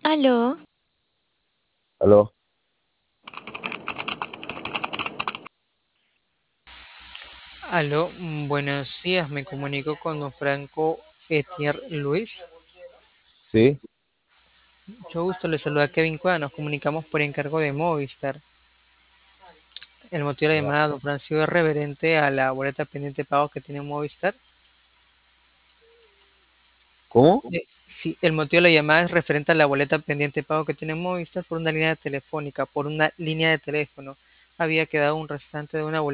Aló, Aló, Aló, buenos días, me comunico con don Franco Etier Luis. sí, Mucho gusto, le saluda Kevin Cueva, nos comunicamos por encargo de Movistar. El motivo de la ya. llamada, don Francisco, es referente a la boleta pendiente de pago que tiene Movistar. ¿Cómo? Sí, el motivo de la llamada es referente a la boleta pendiente de pago que tiene Movistar por una línea telefónica, por una línea de teléfono. Había quedado un restante de una boleta